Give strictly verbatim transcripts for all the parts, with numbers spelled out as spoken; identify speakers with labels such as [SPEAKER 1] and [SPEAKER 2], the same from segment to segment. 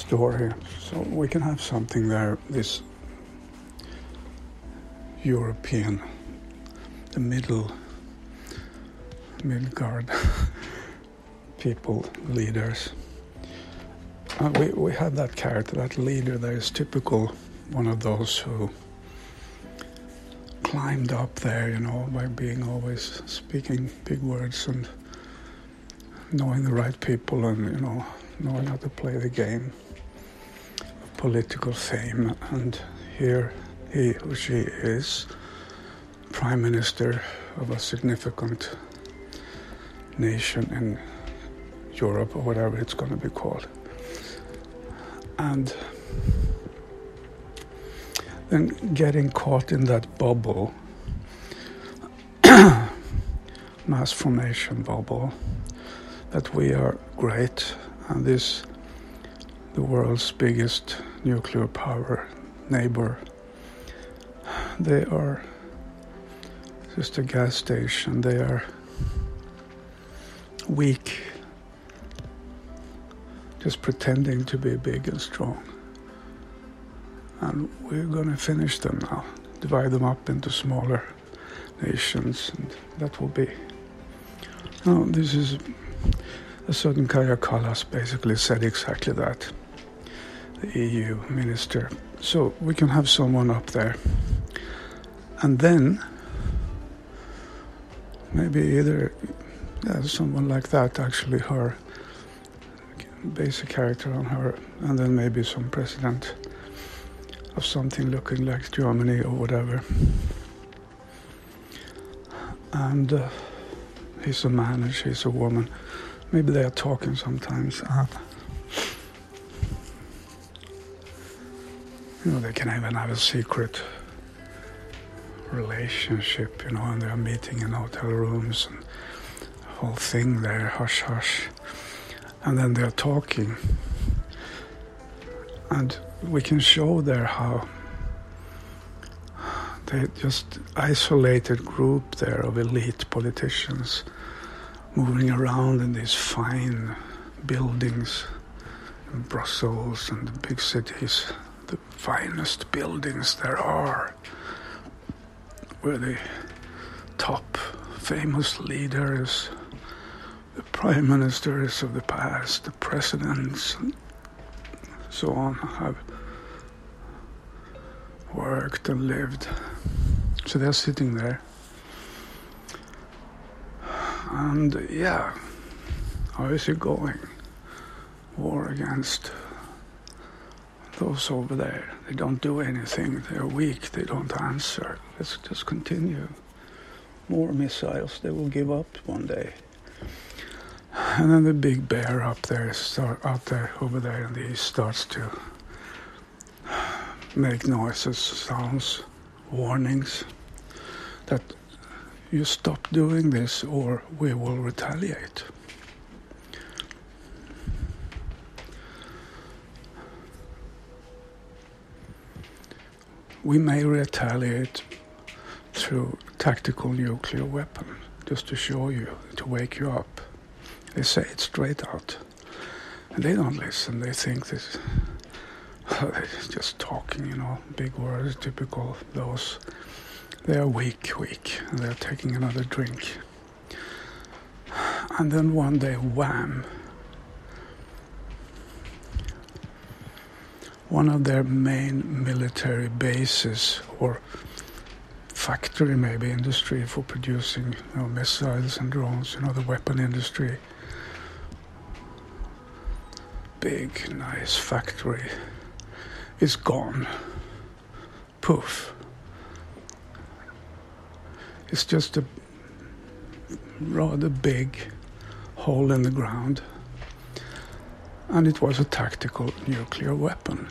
[SPEAKER 1] story. So we can have something there, this European, the middle, Midgard people, leaders. Uh, we, we have that character, that leader that is typical, one of those who climbed up there, you know, by being always speaking big words and knowing the right people and, you know, knowing how to play the game of political fame. And here he or she is Prime Minister of a significant nation in Europe or whatever it's going to be called. And then getting caught in that bubble, mass formation bubble, that we are great and this, the world's biggest nuclear power neighbor, they are just a gas station. They are weak, just pretending to be big and strong. And we're going to finish them now, divide them up into smaller nations, and that will be... No, this is... A certain Kaja Kallas basically said exactly that, the E U minister. So we can have someone up there. And then, maybe either, yeah, someone like that, actually her, basic character on her, and then maybe some president of something looking like Germany or whatever. And uh, he's a man and she's a woman. Maybe they are talking sometimes. Uh, you know, they can even have a secret relationship, you know, and they're meeting in hotel rooms and the whole thing there, hush hush. And then they're talking. And we can show there how they just isolated group there of elite politicians moving around in these fine buildings in Brussels and the big cities, the finest buildings there are, where the top famous leaders, the prime ministers of the past, the presidents, and so on, have worked and lived. So they're sitting there. And yeah, how is it going? War against those over there. They don't do anything. They're weak. They don't answer. Let's just continue. More missiles. They will give up one day. And then the big bear up there, start out there, over there in the east, starts to make noises, sounds, warnings that you stop doing this or we will retaliate. We may retaliate through tactical nuclear weapon, just to show you, to wake you up. They say it straight out. And they don't listen. They think this, they're just talking, you know, big words, typical of those. They are weak, weak, and they're taking another drink. And then one day, wham, one of their main military bases, or factory maybe, industry for producing, you know, missiles and drones, you know, the weapon industry, big, nice factory, is gone. Poof. It's just a rather big hole in the ground, and it was a tactical nuclear weapon.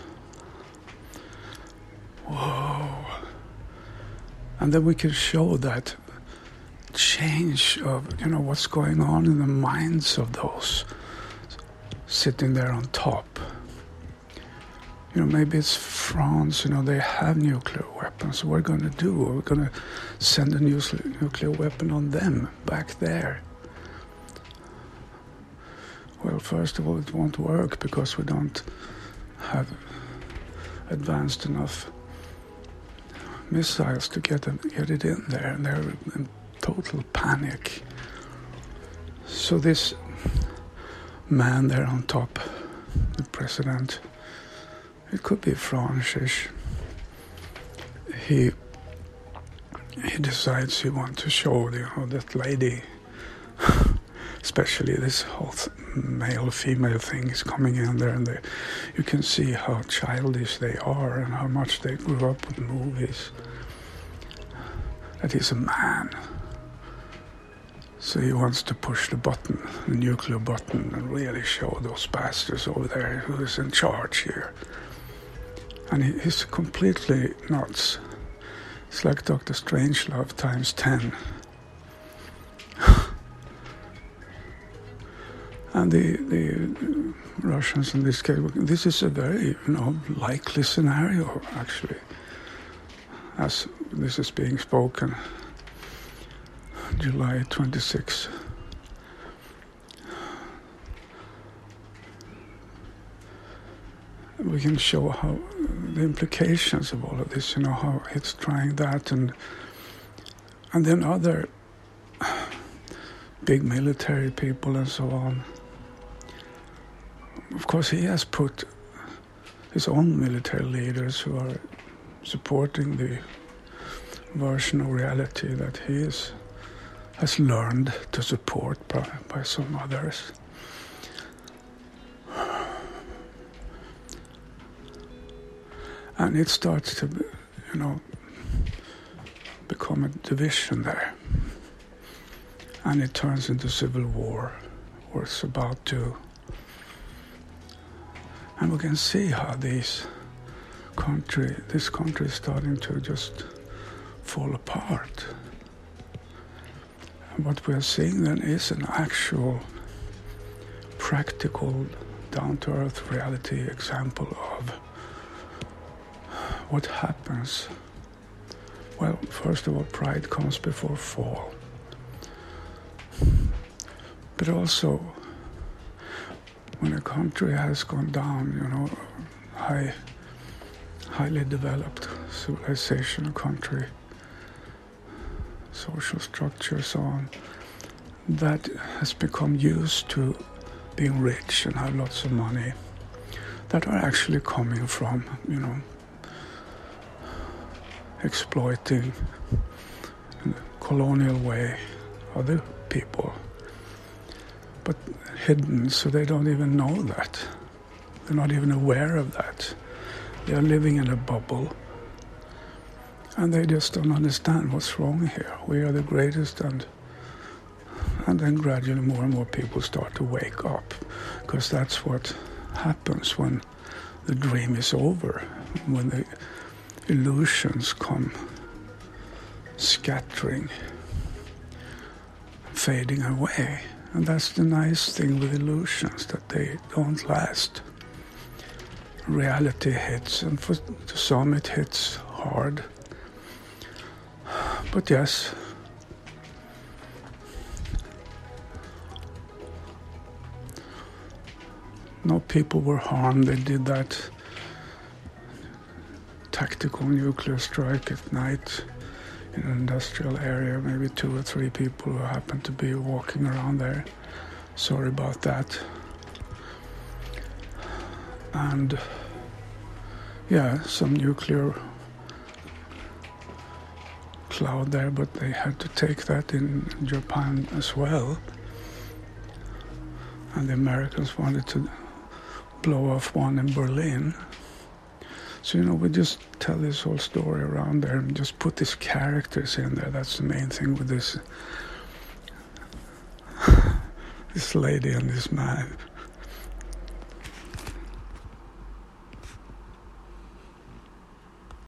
[SPEAKER 1] Whoa. And then we can show that change of, you know, what's going on in the minds of those sitting there on top. You know, maybe it's France, you know, they have nuclear weapons. What are we going to do? Are we going to send a nuclear weapon on them back there? Well, first of all, it won't work because we don't have advanced enough missiles to get them, get it in there, and they're in total panic. So this man there on top, the president, it could be Francis, he he decides he wants to show, you know, that lady, especially this whole th- male-female thing is coming in there, and they, you can see how childish they are and how much they grew up with movies. That he's a man. So he wants to push the button, the nuclear button, and really show those bastards over there who is in charge here. And he, he's completely nuts. It's like Doctor Strangelove times ten. And the, the Russians in this case, this is a very, you know, likely scenario, actually, as this is being spoken, July twenty-sixth. We can show how the implications of all of this, you know, how it's trying that, and and then other big military people and so on. Of course, he has put his own military leaders who are supporting the version of reality that he is, has learned to support by, by some others. And it starts to, you know, become a division there. And it turns into civil war, or it's about to. And we can see how these country, this country is starting to just fall apart. And what we are seeing then is an actual, practical, down-to-earth reality example of what happens. Well, first of all, pride comes before fall. But also, when a country has gone down, you know, high, highly developed civilization country, social structure, so on, that has become used to being rich and have lots of money, that are actually coming from, you know, exploiting in a colonial way other people, but hidden, so they don't even know that. They're not even aware of that. They are living in a bubble, and they just don't understand what's wrong here. We are the greatest, and and then gradually more and more people start to wake up, because that's what happens when the dream is over, when the illusions come scattering, fading away. And that's the nice thing with illusions, that they don't last. Reality hits, and for some it hits hard. But yes, no people were harmed. They did that tactical nuclear strike at night in an industrial area, maybe two or three people who happened to be walking around there. Sorry about that. And yeah, some nuclear cloud there, but they had to take that in Japan as well. And the Americans wanted to blow off one in Berlin. So, you know, we just tell this whole story around there and just put these characters in there. That's the main thing with this, this lady and this man.